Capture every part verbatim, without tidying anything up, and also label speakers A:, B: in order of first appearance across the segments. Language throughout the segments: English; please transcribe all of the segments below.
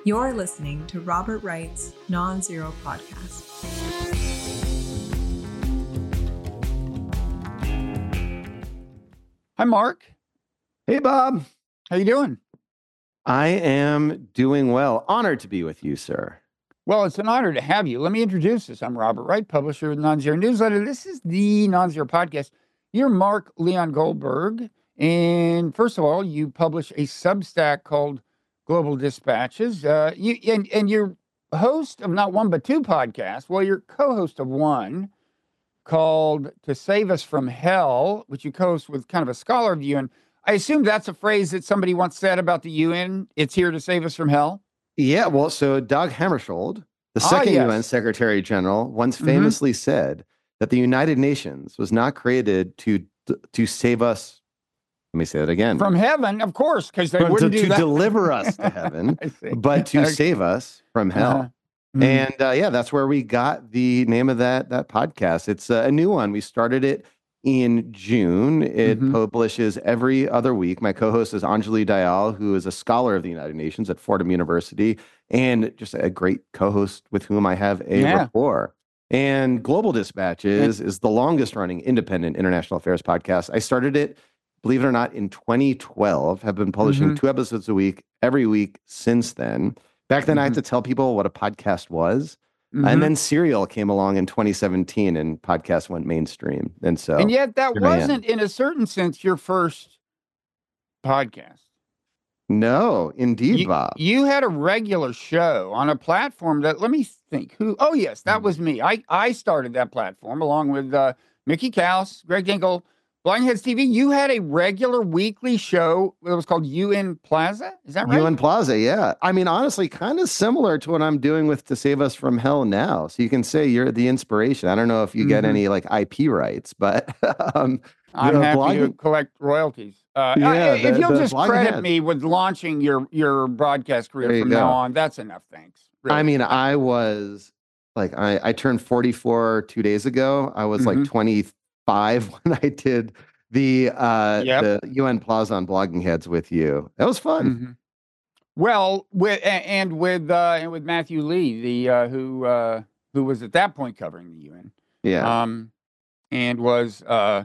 A: You're listening to Robert Wright's Non-Zero Podcast.
B: Hi, Mark.
C: Hey, Bob.
B: How you doing?
C: I am doing well. Honored to be with you, sir.
B: Well, it's an honor to have you. Let me introduce this. I'm Robert Wright, publisher of the Non-Zero Newsletter. This is the Non-Zero Podcast. You're Mark Leon Goldberg. And first of all, you publish a Substack called Global Dispatches. Uh, you and, and you're host of not one, but two podcasts. Well, you're co-host of one called To Save Us from Hell, which you co-host with kind of a scholar of the U N. I assume that's a phrase that somebody once said about the U N. It's here to save us from hell.
C: Yeah, well, so Dag Hammarskjöld, the
B: Ah,
C: second
B: yes.
C: U N Secretary General, once
B: Mhm.
C: famously said that the United Nations was not created to to save us. Let me say that again.
B: From heaven, of course, because they
C: From- to,
B: wouldn't do
C: to
B: that.
C: deliver us to heaven,
B: I see.
C: but to
B: Okay.
C: save us from hell.
B: Uh-huh. Mhm.
C: And uh, yeah, that's where we got the name of that that podcast. It's uh, a new one. We started it in June. It
B: Mhm.
C: publishes every other week. My co-host is Anjali Dayal, who is a scholar of the United Nations at Fordham University, and just a great co-host with whom I have a
B: Yeah.
C: rapport. And Global Dispatches is the longest running independent international affairs podcast. I started it, believe it or not, in twenty twelve, have been publishing
B: Mhm.
C: two episodes a week every week since then. Back then, I had
B: Mhm.
C: to tell people what a podcast was.
B: Mhm.
C: And then Serial came along in twenty seventeen and podcasts went mainstream. And so,
B: And yet that
C: here I am.
B: wasn't, in a certain sense, your first podcast.
C: no, indeed,
B: You,
C: Bob.
B: you had a regular show on a platform that, let me think, who? Oh, yes, that
C: Mhm.
B: was me. I, I started that platform along with uh, Mickey Kaus, Greg Dingle, Blindheads T V. You had a regular weekly show that was called U N Plaza. Is that right?
C: U N Plaza, yeah. I mean, honestly, kind of similar to what I'm doing with To Save Us from Hell now. So you can say you're the inspiration. I don't know if you get
B: Mhm.
C: any like I P rights, but um,
B: I'm
C: the
B: happy to
C: blogging-
B: collect royalties. Uh,
C: Yeah,
B: I- if
C: the-
B: you'll
C: the
B: just
C: blogging
B: credit
C: heads.
B: me with launching your your broadcast career
C: There you
B: from now
C: go.
B: on, that's enough. Thanks.
C: I
B: Really.
C: mean, I was like, I, I turned forty-four two days ago. I was
B: Mhm.
C: like twenty-five when I did the uh,
B: Yep.
C: the U N Plaza on Blogging Heads with you. That was fun.
B: Mhm. Well, with a- and with uh, and with Matthew Lee, the uh, who uh, who was at that point covering the U N,
C: Yeah,
B: um, and was uh,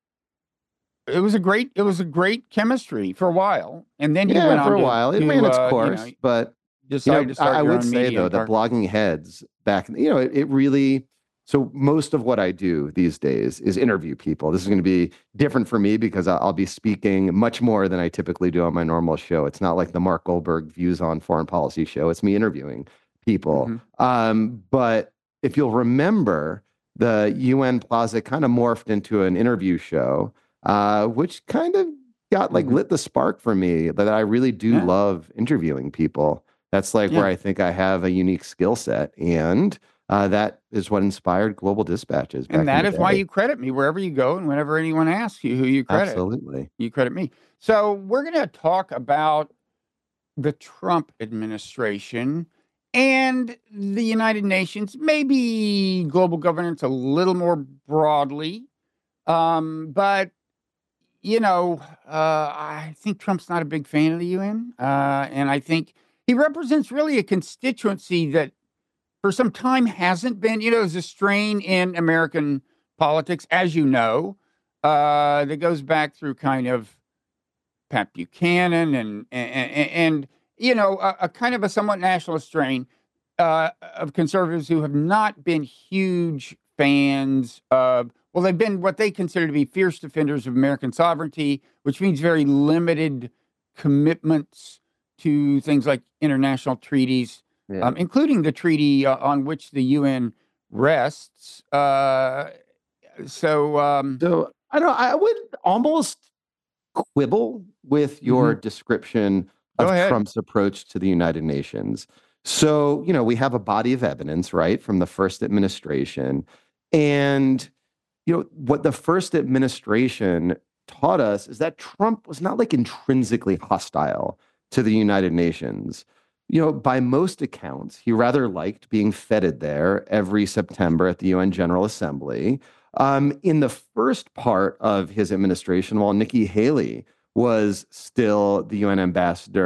B: it was a great it was a great chemistry for a while, and then you
C: yeah,
B: went on
C: for a
B: to,
C: while it
B: to,
C: ran its
B: uh,
C: course,
B: You know,
C: but you
B: decided
C: know,
B: to start
C: I, I
B: your
C: would
B: own
C: say
B: media
C: though, the
B: empire.
C: Blogging Heads back, you know, it, it really. So most of what I do these days is interview people. This is going to be different for me because I'll, I'll be speaking much more than I typically do on my normal show. It's not like the Mark Goldberg Views on Foreign Policy show. It's me interviewing people.
B: Mhm.
C: Um, but if you'll remember, the U N Plaza kind of morphed into an interview show, uh, which kind of got like
B: Mhm.
C: lit the spark for me that I really do
B: Yeah.
C: love interviewing people. That's like
B: Yeah.
C: where I think I have a unique skill set. And uh, that is what inspired Global Dispatches. Back
B: And that
C: in the
B: is why
C: day.
B: you credit me wherever you go, and whenever anyone asks you who you credit,
C: Absolutely.
B: you credit me. So we're going to talk about the Trump administration and the United Nations, maybe global governance a little more broadly. Um, but, you know, uh, I think Trump's not a big fan of the U N. Uh, and I think he represents really a constituency that for some time hasn't been, you know, there's a strain in American politics, as you know, uh, that goes back through kind of Pat Buchanan and, and, and you know, a, a kind of a somewhat nationalist strain uh, of conservatives who have not been huge fans of, well, they've been what they consider to be fierce defenders of American sovereignty, which means very limited commitments to things like international treaties,
C: Yeah.
B: um, including the treaty uh, on which the U N rests. Uh, so, um,
C: So I don't. I would almost quibble with your description
B: Go
C: of
B: ahead.
C: Trump's approach to the United Nations. So you know, we have a body of evidence, right, from the first administration, and you know what the first administration taught us is that Trump was not like intrinsically hostile to the United Nations. You know, by most accounts, he rather liked being feted there every September at the U N General Assembly. Um, in the first part of his administration, while Nikki Haley was still the U N ambassador,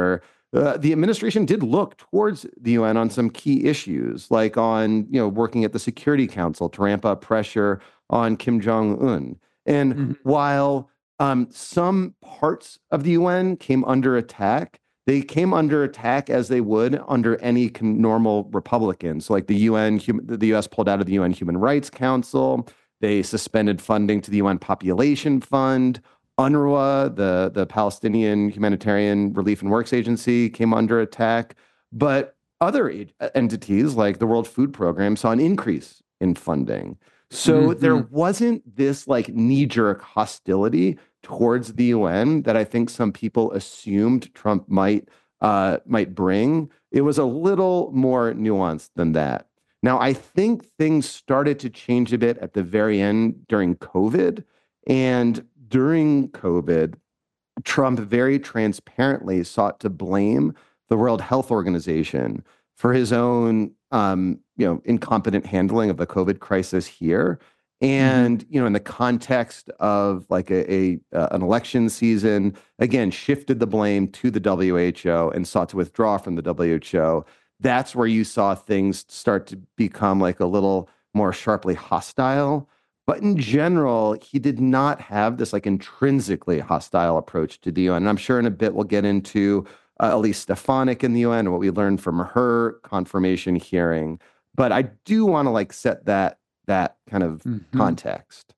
C: uh, the administration did look towards the U N on some key issues, like on, you know, working at the Security Council to ramp up pressure on Kim Jong-un. And
B: Mhm.
C: while um, some parts of the U N came under attack, they came under attack as they would under any con- normal Republican. So like the U N, hum- the U S pulled out of the U N Human Rights Council. They suspended funding to the U N Population Fund. UNRWA, the, the Palestinian Humanitarian Relief and Works Agency, came under attack. But other ag- entities like the World Food Program saw an increase in funding. So
B: Mhm.
C: there wasn't this like knee-jerk hostility towards the U N that I think some people assumed Trump might uh, might bring. It was a little more nuanced than that. Now, I think things started to change a bit at the very end during COVID. And during COVID, Trump very transparently sought to blame the World Health Organization for his own, um, you know, incompetent handling of the COVID crisis here. And, you know, in the context of like a, a uh, an election season, again, shifted the blame to the W H O and sought to withdraw from the W H O. That's where you saw things start to become like a little more sharply hostile. But in general, he did not have this like intrinsically hostile approach to the U N. And I'm sure in a bit we'll get into uh, Elise Stefanik in the U N and what we learned from her confirmation hearing. But I do want to like set that that kind of
B: Mhm.
C: context.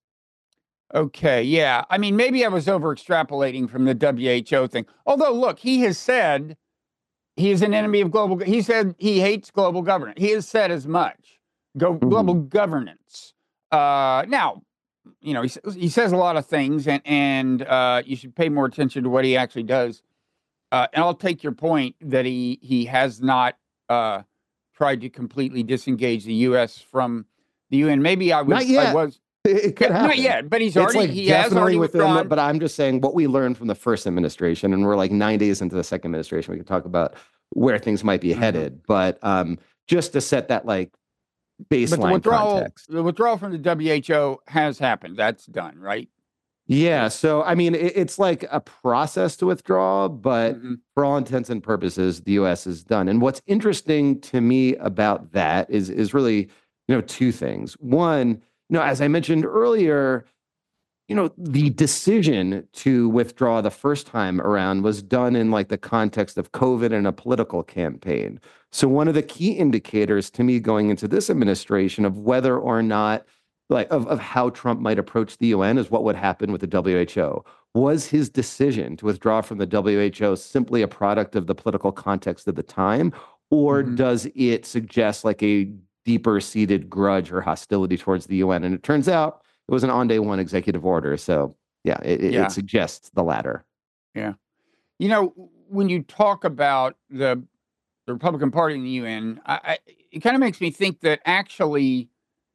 B: Okay, yeah. I mean, maybe I was over extrapolating from the W H O thing. Although, look, he has said he is an enemy of global. He said he hates global governance. He has said as much. Go
C: Mhm.
B: global governance. Uh, now, you know, he, says- he says a lot of things, and and uh, you should pay more attention to what he actually does. Uh, and I'll take your point that he he has not uh, tried to completely disengage the U S from the U N. Maybe I was
C: Not yet.
B: I was
C: It, it could
B: yeah,
C: happen.
B: not yet, but he's
C: It's
B: already
C: like
B: he has
C: definitely
B: already
C: within the,
B: withdrawn.
C: but I'm just saying what we learned from the first administration, and we're like nine days into the second administration. We can talk about where things might be
B: Mhm.
C: headed, but um, just to set that like
B: But the
C: baseline
B: withdrawal
C: context.
B: the withdrawal from the W H O has happened. That's done, right?
C: Yeah, so I mean, it, it's like a process to withdraw, but
B: Mhm.
C: for all intents and purposes, the U S is done. And what's interesting to me about that is is really, you know, two things. One, you know, as I mentioned earlier, you know, the decision to withdraw the first time around was done in like the context of COVID and a political campaign. So one of the key indicators to me going into this administration of whether or not like of, of how Trump might approach the U N is what would happen with the W H O. Was his decision to withdraw from the W H O simply a product of the political context of the time, or
B: Mhm.
C: does it suggest like a deeper seated grudge or hostility towards the U N? And it turns out it was an on day one executive order. So yeah, it, it,
B: Yeah.
C: it suggests the latter.
B: Yeah. You know, when you talk about the, the Republican Party in the U N, I, I, it kind of makes me think that actually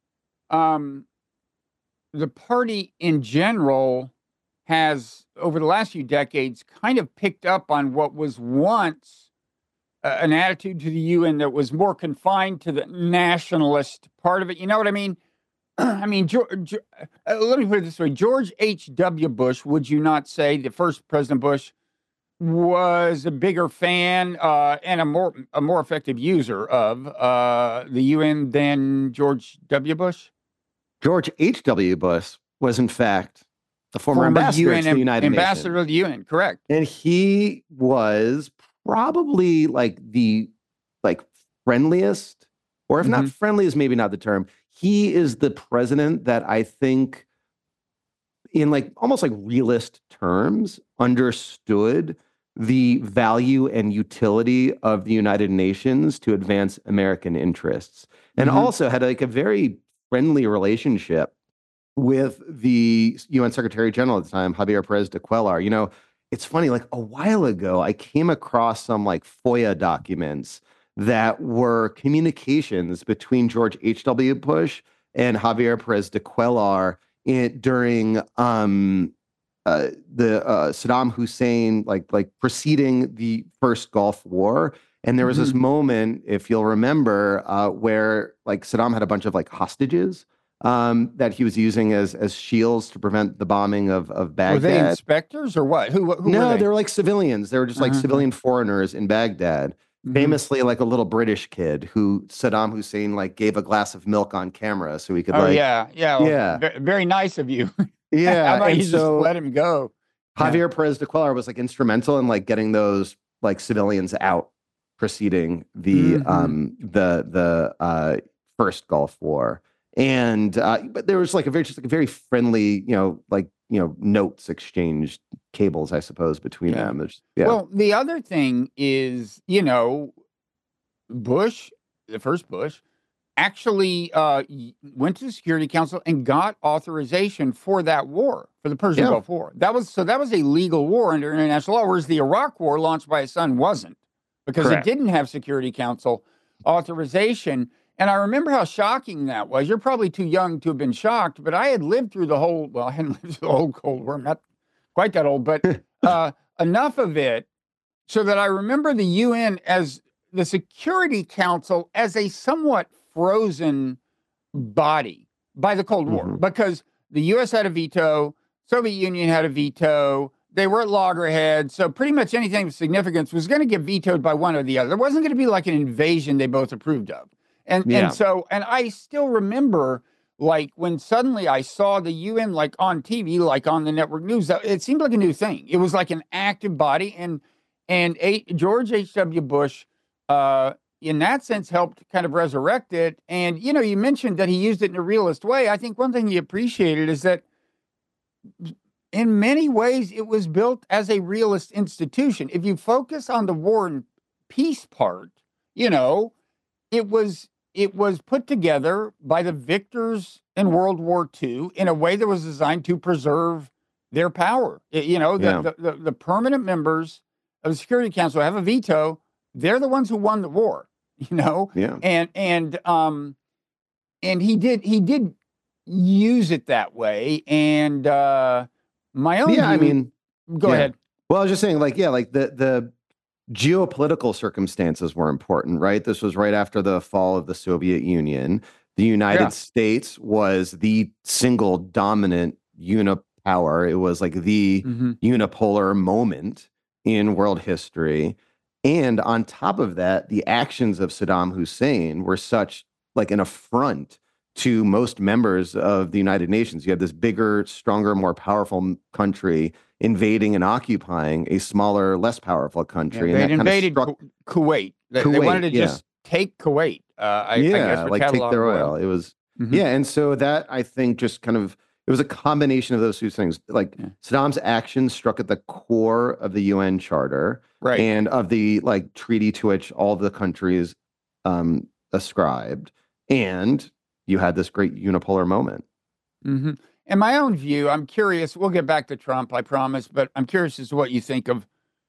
B: um, the party in general has, over the last few decades, kind of picked up on what was once uh, an attitude to the U N that was more confined to the nationalist part of it. You know what I mean? I mean, George, uh, let me put it this way. George H W. Bush, would you not say, the first President Bush, was a bigger fan uh, and a more a more effective user of uh, the U N than George W. Bush?
C: George H W. Bush was, in fact, the former, ambassador
B: U N
C: to the
B: am-
C: United
B: ambassador
C: Nations.
B: of the U N, correct.
C: And he was probably like the like friendliest, or if not
B: Mhm.
C: friendly is maybe not the term. He is the president that I think in like almost like realist terms understood the value and utility of the United Nations to advance American interests, and
B: Mhm.
C: also had like a very friendly relationship with the U N Secretary General at the time, Javier Perez de Cuellar. You know, it's funny, like a while ago, I came across some like FOIA documents that were communications between George H W. Bush and Javier Perez de Cuellar in, during um, uh, the uh, Saddam Hussein, like like preceding the first Gulf War. And there was this
B: Mhm.
C: moment, if you'll remember, uh, where like Saddam had a bunch of like hostages um, that he was using as as shields to prevent the bombing of of
B: Were they
C: Baghdad.
B: inspectors or what? Who, who
C: No,
B: were
C: they
B: they?
C: were like civilians. They were just like
B: Uh-huh.
C: civilian foreigners in Baghdad.
B: Mhm.
C: Famously, like a little British kid who Saddam Hussein like gave a glass of milk on camera so he could
B: Oh,
C: like,
B: yeah. Yeah. Well,
C: yeah,
B: ve- very nice of you. How
C: yeah.
B: about
C: And
B: you just
C: so
B: let him go? Yeah.
C: Javier Perez de Cuellar was like instrumental in like getting those like civilians out preceding the
B: Mhm.
C: um the the uh first Gulf War. And uh but there was like a very just like a very friendly, you know, like you know, notes exchanged, cables, I suppose, between
B: Yeah.
C: them. There's, yeah.
B: Well, the other thing is, you know, Bush, the first Bush, actually uh, y- went to the Security Council and got authorization for that war, for the Persian
C: Yeah.
B: Gulf War. That was so that was a legal war under international law, whereas the Iraq War launched by his son wasn't, because
C: Correct.
B: it didn't have Security Council authorization. And I remember how shocking that was. You're probably too young to have been shocked, but I had lived through the whole, well, I hadn't lived through the whole Cold War, I'm not quite that old, but uh, enough of it so that I remember the U N as the Security Council as a somewhat frozen body by the Cold War,
C: Mhm.
B: because the U S had a veto, Soviet Union had a veto, they were at loggerheads, so pretty much anything of significance was going to get vetoed by one or the other. There wasn't going to be like an invasion they both approved of. And
C: Yeah.
B: and so and I still remember, like, when suddenly I saw the U N like on T V, like on the network news, that it seemed like a new thing. It was like an active body, and and a, George H W. Bush, uh, in that sense, helped kind of resurrect it. And you know, you mentioned that he used it in a realist way. I think one thing he appreciated is that in many ways it was built as a realist institution. If you focus on the war and peace part, you know, it was it was put together by the victors in World War Two in a way that was designed to preserve their power. I- You know, the,
C: Yeah.
B: the, the, the permanent members of the Security Council have a veto. They're the ones who won the war, you know?
C: Yeah.
B: And and um and he did he did use it that way. And uh my own
C: Yeah, I
B: view,
C: mean,
B: go
C: yeah.
B: ahead.
C: Well, I was just saying, like, yeah, like the the geopolitical circumstances were important, right? This was right after the fall of the Soviet Union. The United
B: Yeah.
C: States was the single dominant unipower. It was like the
B: Mhm.
C: unipolar moment in world history. And on top of that, the actions of Saddam Hussein were such like an affront to most members of the United Nations. You had this bigger, stronger, more powerful m- country invading and occupying a smaller, less powerful
B: Yeah,
C: country, and
B: they'd
C: that kind of
B: invaded
C: struck
B: Ku- Kuwait. They, they wanted
C: Kuwait.
B: to
C: Yeah,
B: just take Kuwait, uh, I, I guess,
C: yeah,
B: which
C: like
B: had a
C: take
B: lot
C: their
B: of
C: oil.
B: oil.
C: It was
B: Mhm.
C: yeah, and so that I think just kind of it was a combination of those two things. Like
B: Yeah.
C: Saddam's actions struck at the core of the U N Charter
B: Right.
C: and of the like treaty to which all the countries um, ascribed, and you had this great unipolar moment.
B: hmm In my own view, I'm curious. We'll get back to Trump, I promise, but I'm curious as to what you think of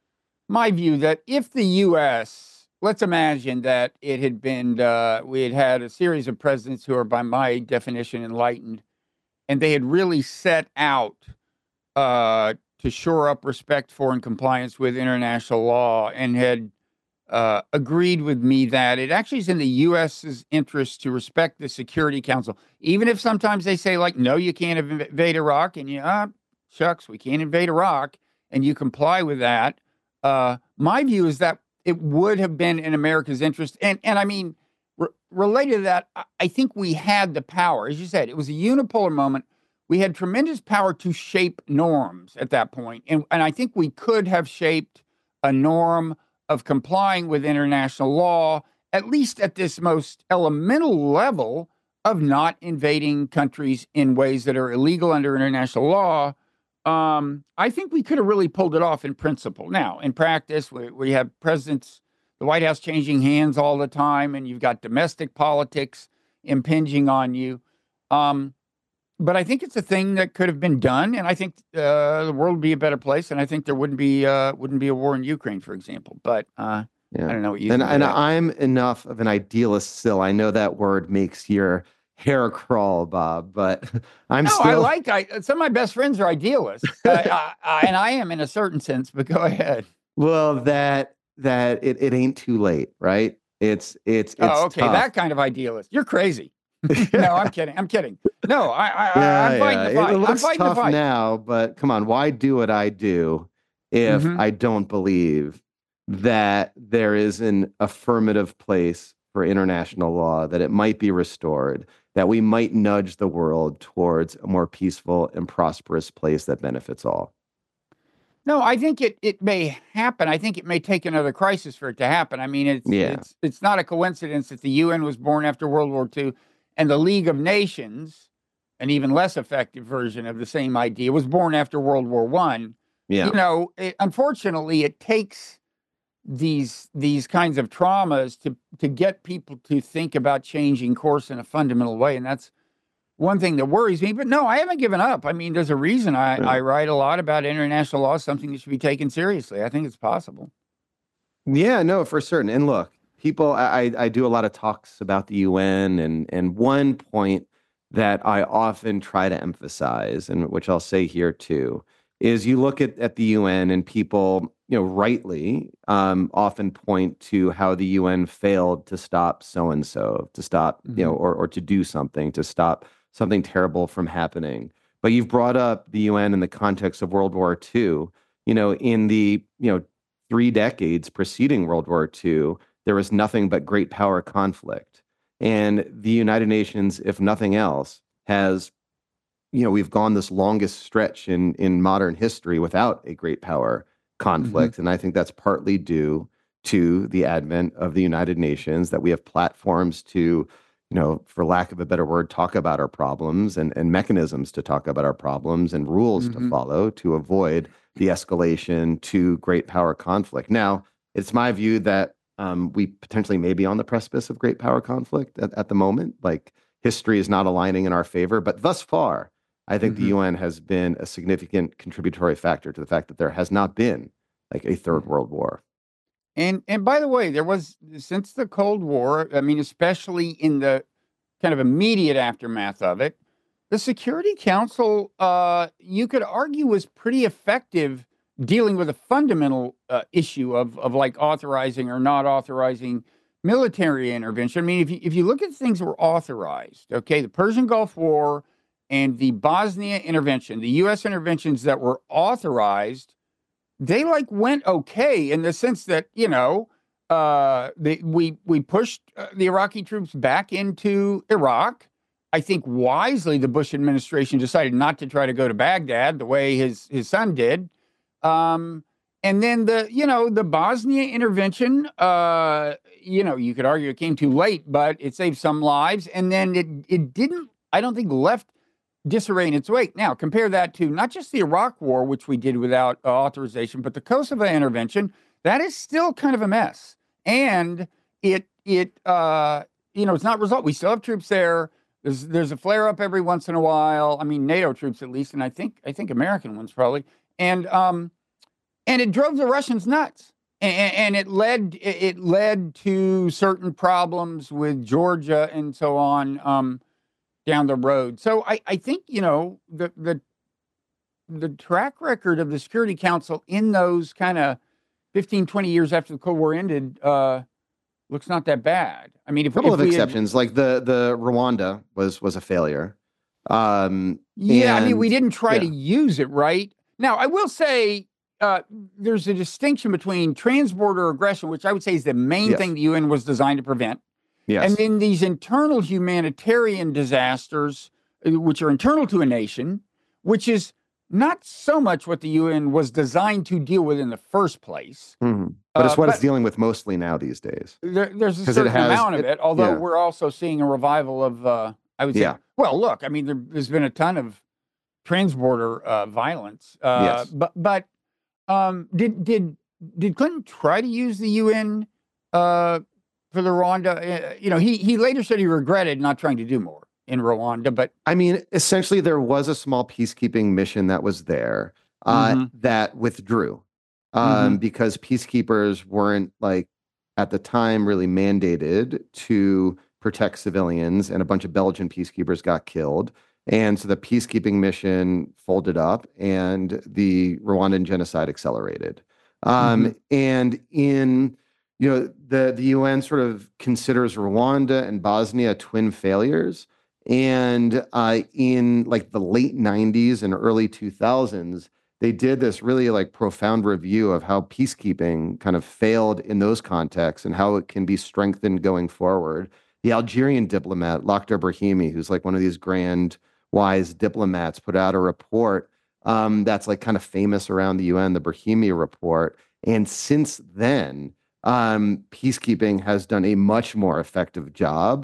B: my view that if the U S, let's imagine that it had been, uh, we had had a series of presidents who are, by my definition, enlightened, and they had really set out uh, to shore up respect for and compliance with international law, and had uh, agreed with me that it actually is in the U S's interest to respect the Security Council, even if sometimes they say, like, no, you can't inv- invade Iraq, and you, ah, shucks, we can't invade Iraq, and you comply with that. Uh, my view is that it would have been in America's interest, and and I mean, re- related to that, I, I think we had the power, as you said, it was a unipolar moment. We had tremendous power to shape norms at that point, and and I think we could have shaped a norm of complying with international law, at least at this most elemental level of not invading countries in ways that are illegal under international law. Um, I think we could have really pulled it off in principle. Now, in practice, we, we have presidents, the White House changing hands all the time, and you've got domestic politics impinging on you. Um, but I think it's a thing that could have been done, and I think uh, the world would be a better place, and I think there wouldn't be uh, wouldn't be a war in Ukraine, for example. But uh,
C: Yeah.
B: I don't know what you
C: And
B: think of
C: and
B: that.
C: I'm enough of an idealist still. I know that word makes your hair crawl, Bob, but I'm
B: No, I
C: still
B: like I, some of my best friends are idealists, uh, I, I, and I am in a certain sense. But go ahead.
C: well that that it, it ain't too late, right? It's it's
B: Oh,
C: it's
B: okay,
C: tough.
B: that kind of idealist. You're crazy. No, I'm kidding. I'm kidding. No, I, I,
C: Yeah,
B: I'm fighting
C: yeah.
B: the
C: It,
B: fight.
C: it
B: I'm
C: looks
B: fighting the
C: tough
B: fight.
C: now, but come on, why do what I do if
B: hmm
C: I don't believe that there is an affirmative place for international law, that it might be restored, that we might nudge the world towards a more peaceful and prosperous place that benefits all?
B: No, I think it it may happen. I think it may take another crisis for it to happen. I mean, it's
C: Yeah,
B: it's it's not a coincidence that the U N was born after World War Two, and the League of Nations, an even less effective version of the same idea, was born after World War One. You
C: yeah.
B: know, it, unfortunately, it takes these these kinds of traumas to to get people to think about changing course in a fundamental way, and that's one thing that worries me. But no, I haven't given up. I mean, there's a reason I,
C: Yeah.
B: I write a lot about international law, something that should be taken seriously. I think it's possible.
C: Yeah, no, for certain. And look, people, I, I I do a lot of talks about the U N, and and one point that I often try to emphasize, and which I'll say here too, is you look at, at the U N and people, you know, rightly um, often point to how the U N failed to stop so and so, to stop, you know,
B: hmm
C: or or to do something, to stop something terrible from happening. But you've brought up the U N in the context of World War Two. You know, in the you know three decades preceding World War Two, there was nothing but great power conflict. And the United Nations, if nothing else, has, you know, we've gone this longest stretch in, in modern history without a great power
B: hmm
C: conflict. And I think that's partly due to the advent of the United Nations, that we have platforms to, you know, for lack of a better word, talk about our problems, and, and mechanisms to talk about our problems, and rules to
B: hmm
C: follow to avoid the escalation to great power conflict. Now, it's my view that um, we potentially may be on the precipice of great power conflict at, at the moment. Like, history is not aligning in our favor, but thus far, I think the
B: hmm
C: U N has been a significant contributory factor to the fact that there has not been like a third
B: hmm
C: world war.
B: And and by the way, there was since the Cold War. I mean, especially in the kind of immediate aftermath of it, the Security Council, uh, you could argue, was pretty effective dealing with a fundamental uh, issue of of like authorizing or not authorizing military intervention. I mean, if you if you look at things that were authorized, okay, the Persian Gulf War and the Bosnia intervention, the U S interventions that were authorized, they like went okay in the sense that, you know, uh, they, we we pushed uh, the Iraqi troops back into Iraq. I think wisely the Bush administration decided not to try to go to Baghdad the way his his son did. Um, and then the you know the Bosnia intervention, uh, you know, you could argue it came too late, but it saved some lives. And then it it didn't. I don't think left disarray in its wake. Now, compare that to not just the Iraq War, which we did without uh, authorization, but the Kosovo intervention. That is still kind of a mess, and it it uh, you know it's not result. We still have troops there. There's there's a flare up every once in a while. I mean, NATO troops at least, and I think I think American ones probably. And um, and it drove the Russians nuts, and, and it led it led to certain problems with Georgia and so on. Um, down the road. So I, I think, you know, the the the track record of the Security Council in those kind of fifteen, twenty years after the Cold War ended uh, looks not that bad. I mean,
C: A
B: if
C: couple
B: if
C: of
B: we had,
C: exceptions, like the the Rwanda was was a failure. Um,
B: yeah, I mean, we
C: and
B: didn't try to
C: yeah,
B: use it right. Now, I will say uh, there's a distinction between transborder aggression, which I would say is the main thing
C: yes,
B: the U N was designed to prevent, and
C: yes.
B: then these internal humanitarian disasters, uh, which are internal to a nation, which is not so much what the U N was designed to deal with in the first place.
C: Mhm. But
B: Uh,
C: it's what it's
B: but
C: dealing with mostly now these days,
B: there, there's a
C: because it
B: certain
C: has
B: amount of
C: it.
B: it, although
C: Yeah,
B: we're also seeing a revival of, uh, I would say,
C: yeah,
B: well, look, I mean, there, there's been a ton of transborder uh, violence, uh,
C: yes.
B: but but um, did did did Clinton try to use the U N uh, for the Rwanda? Uh, you know, he he later said he regretted not trying to do more in Rwanda, but
C: I mean, essentially, there was a small peacekeeping mission that was there uh,
B: hmm
C: that withdrew
B: hmm
C: um, because peacekeepers weren't, like, at the time really mandated to protect civilians, and a bunch of Belgian peacekeepers got killed. And so the peacekeeping mission folded up, and the Rwandan genocide accelerated.
B: hmm
C: Um, and in you know, the, the U N sort of considers Rwanda and Bosnia twin failures. And uh, in like the late nineties and early two thousands, they did this really like profound review of how peacekeeping kind of failed in those contexts and how it can be strengthened going forward. The Algerian diplomat, Lakhdar Brahimi, who's like one of these grand, wise diplomats, put out a report um, that's like kind of famous around the U N, the Brahimi report. And since then, um, peacekeeping has done a much more effective job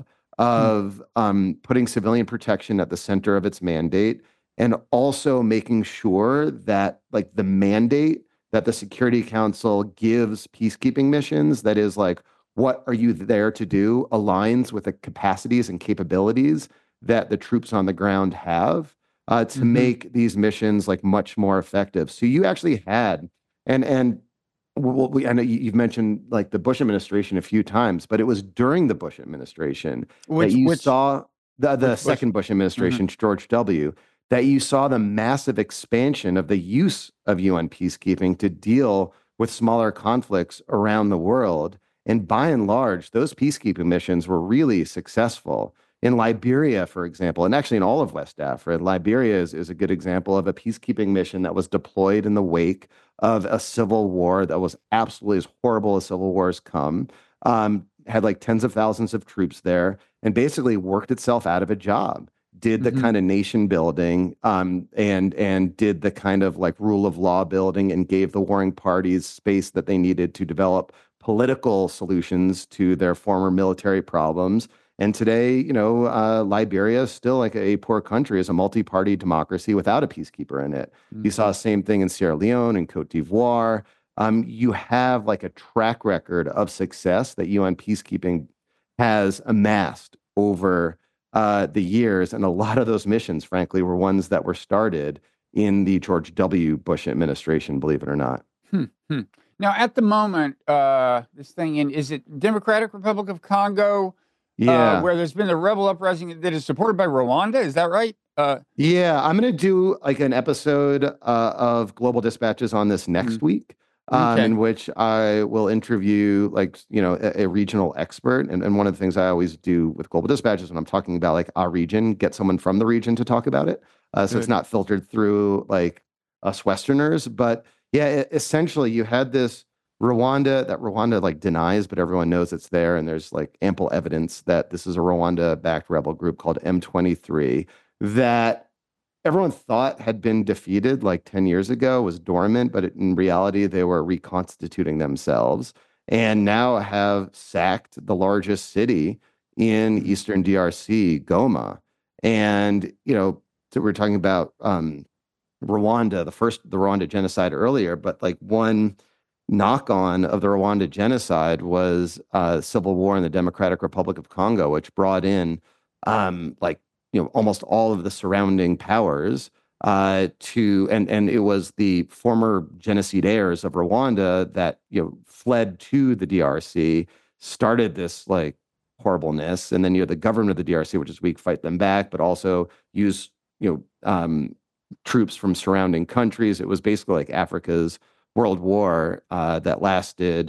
C: of um, putting civilian protection at the center of its mandate, and also making sure that like the mandate that the Security Council gives peacekeeping missions, that is like, what are you there to do, aligns with the capacities and capabilities that the troops on the ground have uh, to
B: Mhm.
C: make these missions like much more effective. So you actually had, and and well, we, I know you- you've mentioned like the Bush administration a few times, but it was during the Bush administration that
B: Which
C: you
B: which
C: saw the, the
B: which Bush?
C: second Bush
B: Mhm.
C: administration, George W., that you saw the massive expansion of the use of U N peacekeeping to deal with smaller conflicts around the world. And by and large, those peacekeeping missions were really successful. In Liberia, for example, and actually in all of West Africa, Liberia is, is a good example of a peacekeeping mission that was deployed in the wake of a civil war that was absolutely as horrible as civil wars come. Um, had like tens of thousands of troops there, and basically worked itself out of a job. Did the
B: Mhm.
C: kind of nation building, um, and and did the kind of like rule of law building, and gave the warring parties space that they needed to develop political solutions to their former military problems. And today, you know, uh, Liberia is still like a poor country, is a multi-party democracy without a peacekeeper in it. You saw
B: Mhm.
C: the same thing in Sierra Leone and Cote d'Ivoire. Um, you have like a track record of success that U N peacekeeping has amassed over uh, the years. And a lot of those missions, frankly, were ones that were started in the George W. Bush administration, believe it or not.
B: Hmm, hmm. Now, at the moment, uh, this thing in, is it Democratic Republic of Congo, uh,
C: Yeah.
B: where there's been a rebel uprising that is supported by Rwanda? Is that right? Uh,
C: Yeah, I'm going to do like an episode uh, of Global Dispatches on this next
B: mm,
C: week, um,
B: okay,
C: in which I will interview like, you know, a, a regional expert. And, and one of the things I always do with Global Dispatches when I'm talking about like our region, get someone from the region to talk about it. Uh, so it's
B: good.
C: not filtered through like us Westerners. But yeah, e- essentially you had this Rwanda that Rwanda like denies, but everyone knows it's there. And there's like ample evidence that this is a Rwanda-backed rebel group called M twenty-three that everyone thought had been defeated like ten years ago, was dormant, but it, in reality, they were reconstituting themselves and now have sacked the largest city in
B: Mhm.
C: Eastern D R C, Goma. And, you know, so we're talking about um, Rwanda, the first, the Rwanda genocide earlier, but like one knock on of the Rwanda genocide was uh, civil war in the Democratic Republic of Congo, which brought in um, like you know almost all of the surrounding powers uh, to and and it was the former genocidaires of Rwanda that you know fled to the D R C, started this like horribleness, and then you know the government of the D R C, which is weak, fight them back, but also use you know um, troops from surrounding countries. It was basically like Africa's World War uh, that lasted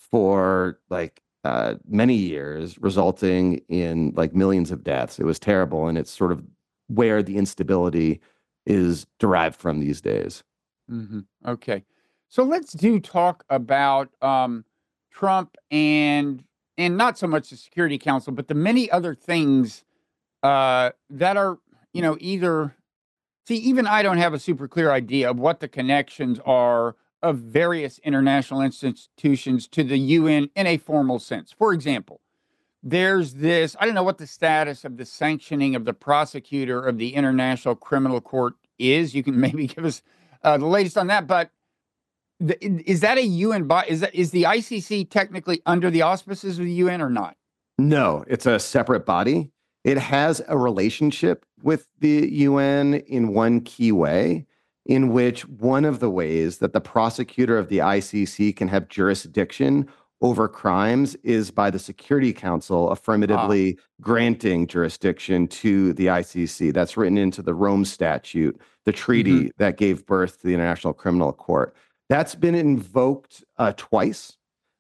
C: for like uh, many years, resulting in like millions of deaths. It was terrible, and it's sort of where the instability is derived from these days.
B: Hmm. Okay. So let's do talk about um, Trump and and not so much the Security Council, but the many other things uh, that are, you know, either see, even I don't have a super clear idea of what the connections are of various international institutions to the U N in a formal sense. For example, there's this, I don't know what the status of the sanctioning of the prosecutor of the International Criminal Court is. You can maybe give us uh, the latest on that. But the, is that a U N body? Is that is the I C C technically under the auspices of the U N or not?
C: No, it's a separate body. It has a relationship with the U N in one key way, in which one of the ways that the prosecutor of the I C C can have jurisdiction over crimes is by the Security Council
B: Ah,
C: affirmatively granting jurisdiction to the I C C. That's written into the Rome Statute, the
B: hmm,
C: treaty that gave birth to the International Criminal Court. That's been invoked uh, twice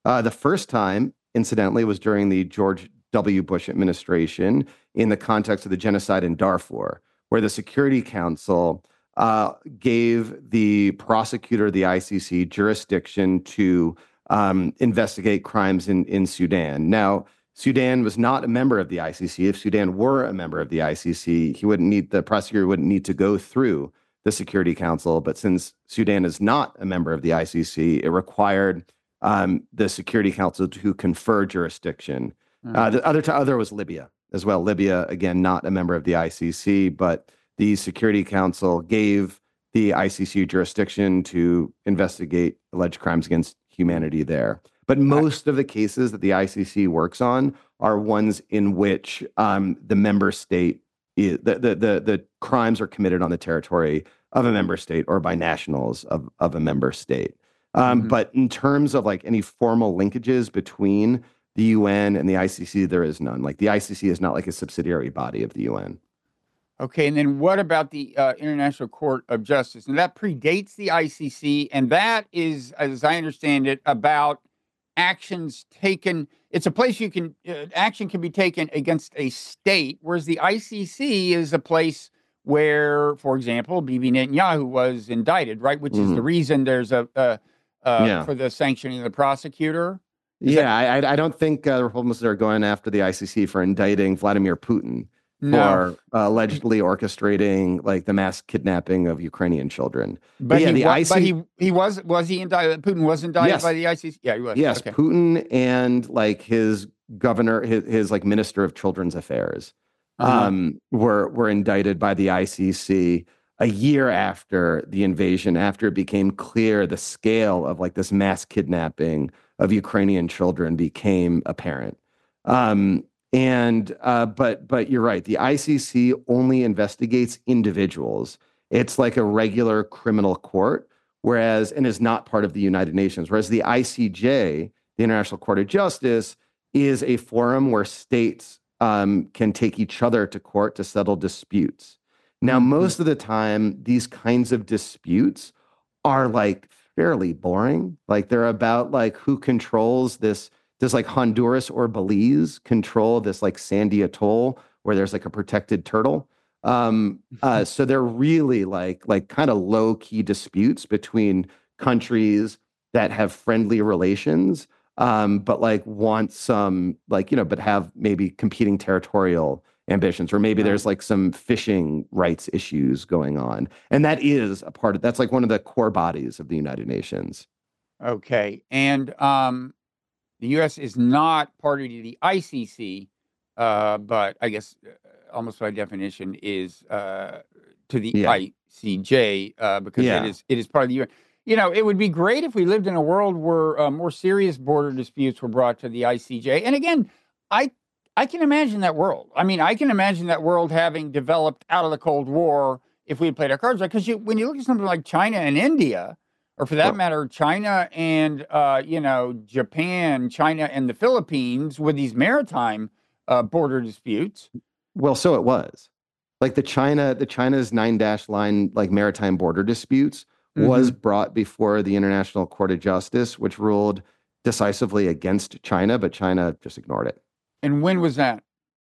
C: Uh, the first time, incidentally, was during the George W. Bush administration in the context of the genocide in Darfur, where the Security Council uh, gave the prosecutor of the I C C jurisdiction to um, investigate crimes in, in Sudan. Now, Sudan was not a member of the I C C. If Sudan were a member of the I C C, he wouldn't need the prosecutor wouldn't need to go through the Security Council. But since Sudan is not a member of the I C C, it required um, the Security Council to confer jurisdiction. Mm-hmm. Uh, the other t- other was Libya as well. Libya, again, not a member of the I C C, but the Security Council gave the I C C jurisdiction to investigate alleged crimes against humanity there. But most of the cases that the I C C works on are ones in which um, the member state, is, the, the, the, the crimes are committed on the territory of a member state or by nationals of, of a member state. Um, mm-hmm. But in terms of like any formal linkages between the U N and the I C C, there is none. Like the I C C is not like a subsidiary body of the U N.
B: Okay, and then what about the uh, International Court of Justice? And that predates the I C C, and that is, as I understand it, about actions taken. It's a place you can, uh, action can be taken against a state, whereas the I C C is a place where, for example, Bibi Netanyahu was indicted, right? Which mm-hmm. is the reason there's a, a uh, yeah. for the sanctioning of the prosecutor. Is
C: yeah,
B: that-
C: I, I don't think uh, Republicans are going after the I C C for indicting Vladimir Putin
B: no.
C: for uh, allegedly orchestrating like the mass kidnapping of Ukrainian children.
B: But,
C: but yeah,
B: he,
C: the
B: wa-
C: I C C,
B: but he he was was he indicted? Putin was indicted
C: yes.
B: by the I C C. Yeah, he was.
C: Yes,
B: okay.
C: Putin and like his governor, his, his like minister of children's affairs, uh-huh. um, were were indicted by the I C C a year after the invasion, after it became clear the scale of like this mass kidnapping of Ukrainian children became apparent. Um, and uh, but but you're right. The I C C only investigates individuals. It's like a regular criminal court, whereas and is not part of the United Nations. Whereas the I C J, the International Court of Justice, is a forum where states um, can take each other to court to settle disputes. Now, mm-hmm. most of the time, these kinds of disputes are like fairly boring. Like they're about like who controls this. Does like Honduras or Belize control this like sandy atoll where there's like a protected turtle? Um, uh, so they're really like like kind of low key disputes between countries that have friendly relations, um, but like want some like you know, but have maybe competing territorial ambitions, or maybe there's like some fishing rights issues going on, and that is a part of that's like one of the core bodies of the United Nations.
B: Okay, and um. The U S is not party to the I C C, uh, but I guess uh, almost by definition is uh, to the yeah. I C J uh, because yeah. it is it is part of the U N. You know, it would be great if we lived in a world where uh, more serious border disputes were brought to the I C J. And again, I I can imagine that world. I mean, I can imagine that world having developed out of the Cold War if we had played our cards right. Because when you look at something like China and India, or for that well, matter, China and, uh, you know, Japan, China and the Philippines with these maritime uh, border disputes.
C: Well, so it was. Like the China, the China's nine dash line, like maritime border disputes mm-hmm. was brought before the International Court of Justice, which ruled decisively against China, but China just ignored it.
B: And when was that?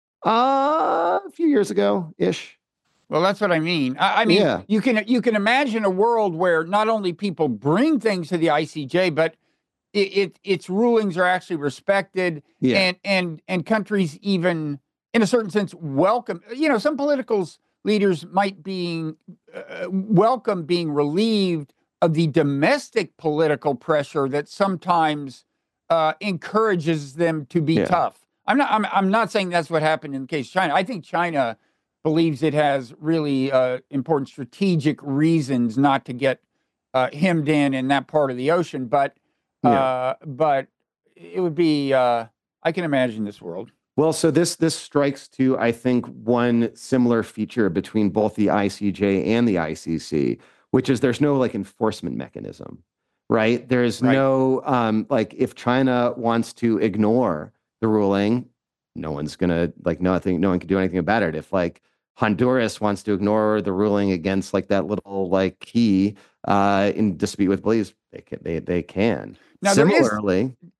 C: Uh, a few years ago-ish.
B: Well, that's what I mean. I, I mean, yeah. you can you can imagine a world where not only people bring things to the I C J, but it, it its rulings are actually respected, yeah. and and and countries even, in a certain sense, welcome. You know, some political leaders might be uh, welcome being relieved of the domestic political pressure that sometimes uh, encourages them to be yeah. tough. I'm not. I'm, I'm not saying that's what happened in the case of China. I think China believes it has really uh, important strategic reasons not to get uh, hemmed in in that part of the ocean. But uh, yeah. but it would be, uh, I can imagine this world.
C: Well, so this this strikes to, I think, one similar feature between both the I C J and the I C C, which is there's no like enforcement mechanism, right? There's right. no, um, like if China wants to ignore the ruling, no one's gonna like nothing. No one can do anything about it. If like Honduras wants to ignore the ruling against like that little like key uh, in dispute with Belize, they can. They they can.
B: Now
C: Similarly,
B: there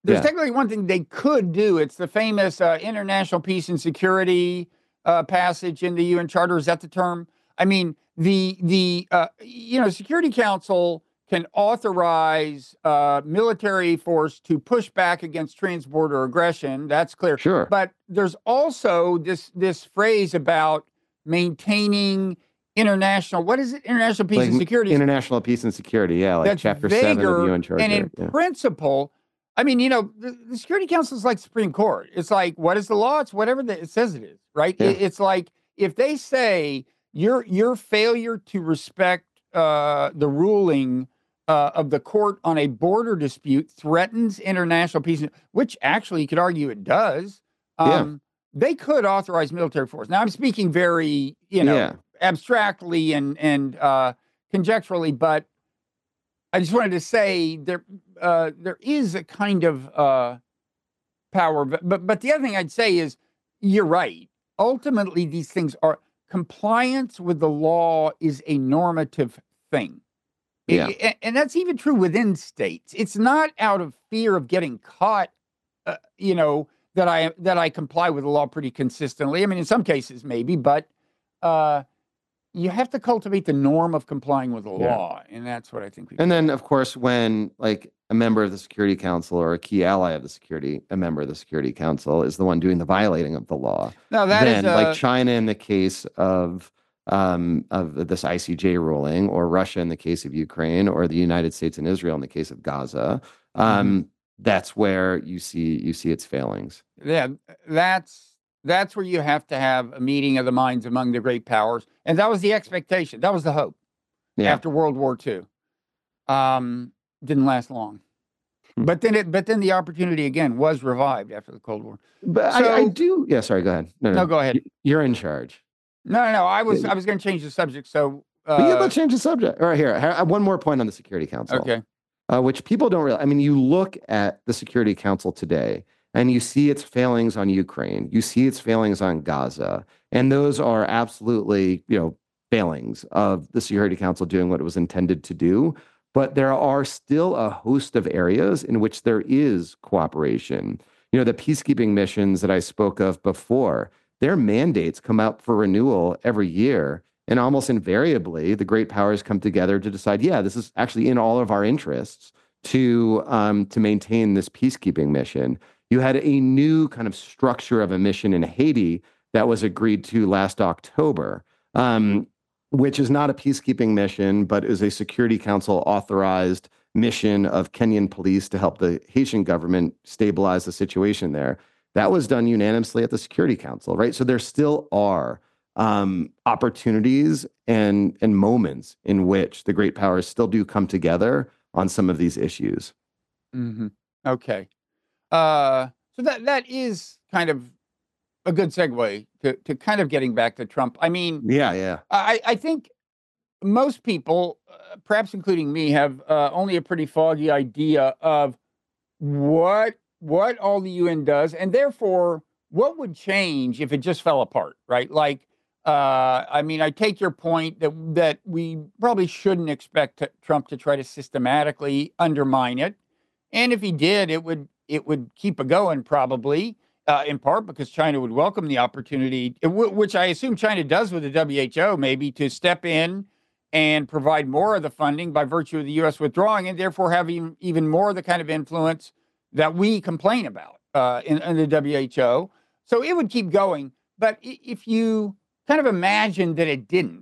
B: there's
C: Yeah.
B: technically one thing they could do. It's the famous uh, international peace and security uh, passage in the U N Charter. Is that the term? I mean, the the uh, you know Security Council can authorize uh, military force to push back against transborder aggression. That's clear.
C: Sure.
B: But there's also this this phrase about maintaining international. What is it? International peace
C: Like
B: and security.
C: international peace and security. Yeah, like
B: That's
C: chapter seven of the
B: vaguer,
C: U N Charter.
B: and in
C: yeah.
B: principle, I mean, you know, the, the Security Council is like Supreme Court. It's like, what is the law? It's whatever the, it says it is, right?
C: Yeah.
B: It, it's like if they say your your failure to respect uh, the ruling uh, of the court on a border dispute threatens international peace, which actually you could argue it does. Um,
C: Yeah.
B: They could authorize military force. Now, I'm speaking very, you know,
C: Yeah.
B: abstractly and and uh, conjecturally, but I just wanted to say there uh, there is a kind of uh, power, but, but but the other thing I'd say is you're right. Ultimately, these things are compliance with the law is a normative thing.
C: Yeah.
B: It- and that's even true within states. It's not out of fear of getting caught, uh, you know, that I that I comply with the law pretty consistently. I mean, in some cases maybe, but uh, you have to cultivate the norm of complying with the
C: Yeah.
B: law, and that's what I think we.
C: And then, of course, when like a member of the Security Council or a key ally of the security, a member of the Security Council is the one doing the violating of the law.
B: No, that is
C: then,
B: uh,
C: like China in the case of um, of this I C J ruling, or Russia in the case of Ukraine, or the United States and Israel in the case of Gaza. Um, That's where you see you see its failings.
B: yeah, that's that's where you have to have a meeting of the minds among the great powers, and that was the expectation. That was the hope
C: Yeah.
B: after World War Two. Um, didn't last long,
C: Hmm.
B: but then it but then the opportunity again was revived after the Cold War.
C: But I, I
B: So-
C: do. Yeah. Sorry. Go ahead. No,
B: No, go ahead.
C: Y- You're in charge.
B: No, no, no. I was
C: Yeah.
B: I was going to change the subject. So
C: But yeah,
B: uh,
C: let's change the subject. All right, here. I have one more point on the Security Council.
B: okay.
C: Uh, which people don't realize. I mean, you look at the Security Council today and you see its failings on Ukraine, you see its failings on Gaza, and those are absolutely, you know, failings of the Security Council doing what it was intended to do. But there are still a host of areas in which there is cooperation. You know, the peacekeeping missions that I spoke of before, their mandates come up for renewal every year. And almost invariably, the great powers come together to decide, yeah, this is actually in all of our interests to um, to maintain this peacekeeping mission. You had a new kind of structure of a mission in Haiti that was agreed to last October, um, which is not a peacekeeping mission, but is a Security Council authorized mission of Kenyan police to help the Haitian government stabilize the situation there. That was done unanimously at the Security Council, right? So there still are Um, opportunities and and moments in which the great powers still do come together on some of these issues.
B: hmm Okay. Uh, so that that is kind of a good segue to to kind of getting back to Trump. I mean,
C: Yeah, yeah,
B: I I think most people, uh, perhaps including me, have uh, only a pretty foggy idea of what what all the U N does, and therefore what would change if it just fell apart, right? Like, uh, I mean, I take your point that that we probably shouldn't expect to, Trump to try to systematically undermine it, and if he did, it would it would keep it going probably. Uh, in part because China would welcome the opportunity, it w- which I assume China does with the W H O, maybe to step in and provide more of the funding by virtue of the U S withdrawing, and therefore have even, even more of the kind of influence that we complain about uh, in, in the W H O. So it would keep going. But i- if you kind of imagine that it didn't,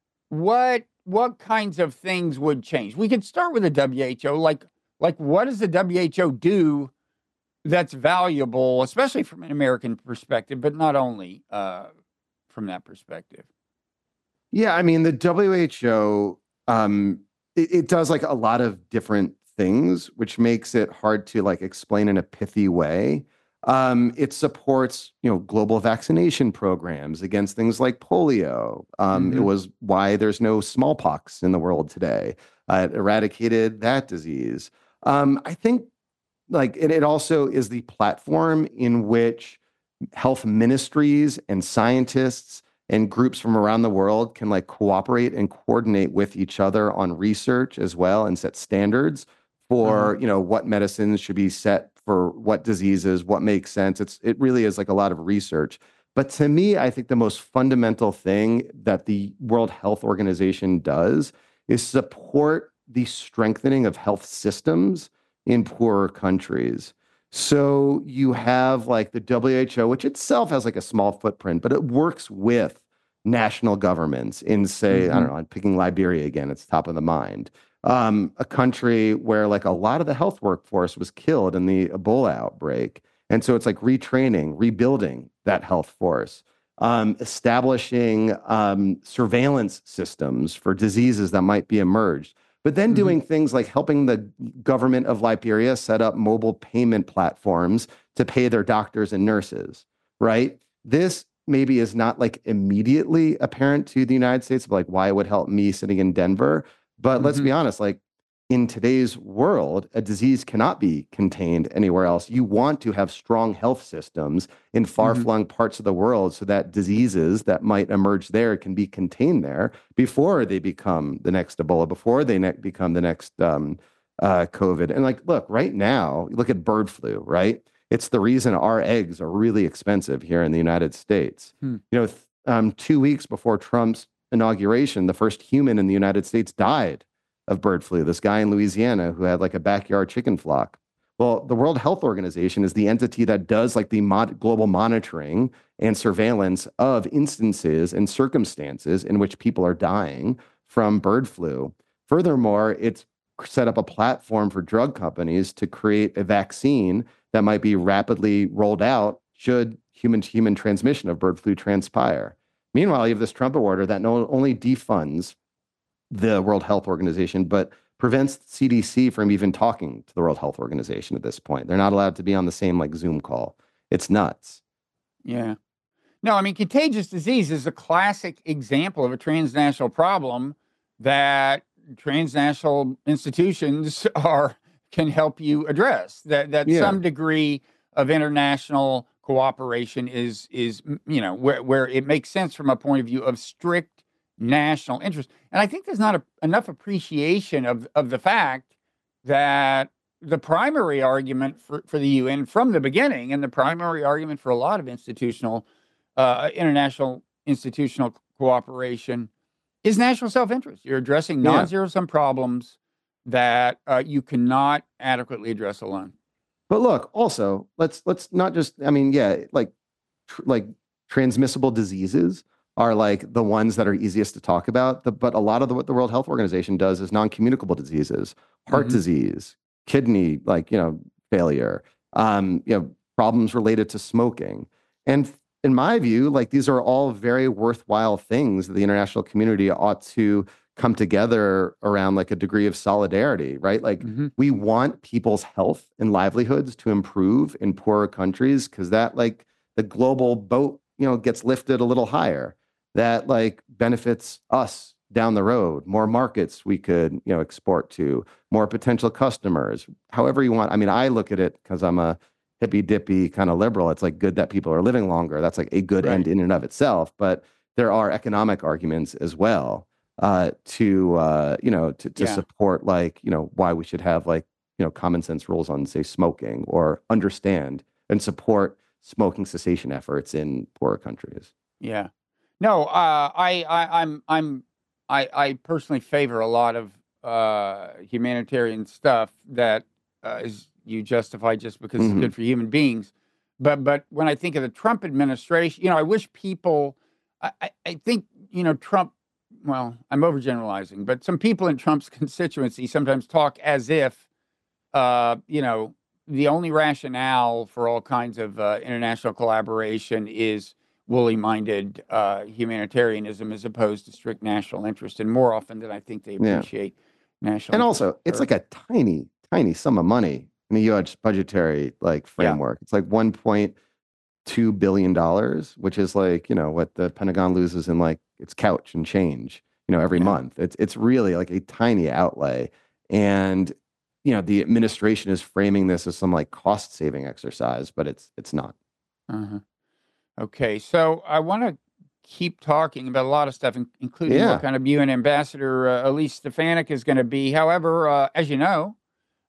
B: what what kinds of things would change? We could start with the W H O. Like like what does the W H O do that's valuable, especially from an American perspective, but not only uh, from that perspective?
C: yeah. I mean, the W H O um, it, it does like a lot of different things, which makes it hard to like explain in a pithy way. Um, it supports, you know, global vaccination programs against things like polio. Um, It
B: Mhm.
C: was why there's no smallpox in the world today. Uh, it eradicated that disease. Um, I think, like, it, it also is the platform in which health ministries and scientists and groups from around the world can like cooperate and coordinate with each other on research as well and set standards for,
B: Uh-huh.
C: you know, what medicines should be set for what diseases, what makes sense. It's it really is like a lot of research. But to me, I think the most fundamental thing that the World Health Organization does is support the strengthening of health systems in poorer countries. So you have like the W H O, which itself has like a small footprint, but it works with national governments in, say, mm-hmm. I don't know, I'm picking Liberia again, it's top of the mind. Um, a country where like a lot of the health workforce was killed in the Ebola outbreak. And so it's like retraining, rebuilding that health force, um, establishing um, surveillance systems for diseases that might be emerged, but then mm-hmm. doing things like helping the government of Liberia set up mobile payment platforms to pay their doctors and nurses, right? This maybe is not like immediately apparent to the United States of like why it would help me sitting in Denver. But mm-hmm. let's be honest, like in today's world, a disease cannot be contained anywhere else. You want to have strong health systems in far-flung mm-hmm. parts of the world so that diseases that might emerge there can be contained there before they become the next Ebola, before they ne- become the next um, uh, COVID. And like, look, right now, look at bird flu, right? It's the reason our eggs are really expensive here in the United States. Hmm. You know, th- um, two weeks before Trump's inauguration, the first human in the United States died of bird flu, this guy in Louisiana who had like a backyard chicken flock. Well, the World Health Organization is the entity that does like the mod- global monitoring and surveillance of instances and circumstances in which people are dying from bird flu. Furthermore, it's set up a platform for drug companies to create a vaccine that might be rapidly rolled out should human-to-human transmission of bird flu transpire. Meanwhile, you have this Trump order that not only defunds the World Health Organization, but prevents C D C from even talking to the World Health Organization at this point. They're not allowed to be on the same like Zoom call. It's nuts.
B: Yeah. No, I mean, contagious disease is a classic example of a transnational problem that transnational institutions are can help you address. That that yeah. some degree of international cooperation is is you know where where it makes sense from a point of view of strict national interest. And I think there's not a, enough appreciation of, of the fact that the primary argument for, for the U N from the beginning, and the primary argument for a lot of institutional, uh, international institutional cooperation, is national self-interest. You're addressing non-zero-sum problems that uh, you cannot adequately address alone.
C: But look, also, let's let's not just, I mean, yeah, like tr- like transmissible diseases are like the ones that are easiest to talk about. The, but a lot of the, what the World Health Organization does is non-communicable diseases, heart mm-hmm. disease, kidney, like, you know, failure, um, you know, problems related to smoking. And in my view, like these are all very worthwhile things that the international community ought to come together around like a degree of solidarity, right? Like mm-hmm. we want people's health and livelihoods to improve in poorer countries because that like the global boat, you know, gets lifted a little higher. That like benefits us down the road, more markets we could, you know, export to, more potential customers, however you want. I mean, I look at it because I'm a hippy dippy kind of liberal. It's like good that people are living longer. That's like a good right. end in and of itself. But there are economic arguments as well uh, to, uh, you know, to, to yeah. support like, you know, why we should have like, you know, common sense rules on, say, smoking or understand and support smoking cessation efforts in poorer countries.
B: Yeah. No, uh, I, I, I'm, I'm, I, I personally favor a lot of uh, humanitarian stuff that uh, is you justify just because mm-hmm. it's good for human beings. But, but when I think of the Trump administration, you know, I wish people, I, I, I think, you know, Trump. Well, I'm overgeneralizing, but some people in Trump's constituency sometimes talk as if, uh, you know, the only rationale for all kinds of uh, international collaboration is woolly-minded uh, humanitarianism as opposed to strict national interest. And more often than I think they appreciate yeah. national
C: and
B: interest.
C: also, it's like a tiny, tiny sum of money in the U S budgetary like framework. Yeah. It's like one point two billion dollars, which is like, you know, what the Pentagon loses in like its couch and change, you know, every yeah. month. It's it's really like a tiny outlay. And, you know, the administration is framing this as some like cost-saving exercise, but it's it's not.
B: Uh-huh. Okay, so I want to keep talking about a lot of stuff, including yeah. what kind of U N ambassador uh, Elise Stefanik is going to be. However, uh, as you know,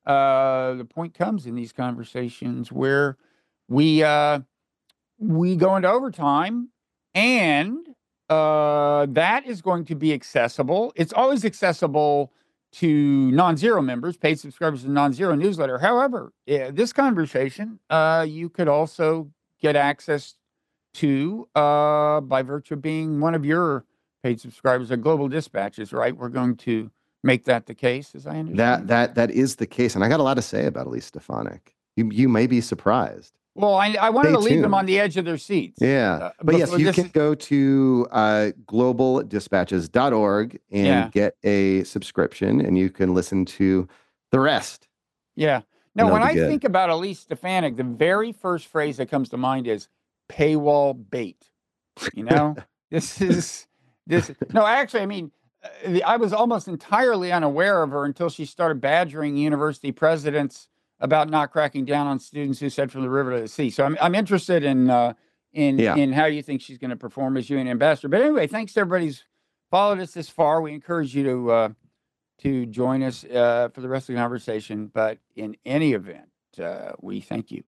B: uh, the point comes in these conversations where we uh, we go into overtime, and uh, that is going to be accessible. It's always accessible to non-zero members, paid subscribers to the non-zero newsletter. However, yeah, this conversation, uh, you could also get access to uh, by virtue of being one of your paid subscribers at Global Dispatches, right? We're going to make that the case, as I understand.
C: That that that is the case, and I got a lot to say about Elise Stefanik. You you may be surprised.
B: Well, I, I wanted
C: Stay
B: to leave them
C: tuned.
B: on the edge of their seats.
C: Yeah,
B: Uh,
C: but yes,
B: before
C: you
B: this-
C: can go to uh, global dispatches dot org and
B: Yeah.
C: get a subscription, and you can listen to the rest.
B: Yeah. No,
C: And
B: when
C: it'll
B: I
C: be good.
B: think about Elise Stefanik, the very first phrase that comes to mind is paywall bait. You know, this is this. No, actually, I mean, uh, the- I was almost entirely unaware of her until she started badgering university presidents about not cracking down on students who said from the river to the sea. So I'm I'm interested in uh, in
C: Yeah.
B: in how you think she's going to perform as U N ambassador. But anyway, thanks to everybody who's followed us this far. We encourage you to uh, to join us uh, for the rest of the conversation. But in any event, uh, we thank you.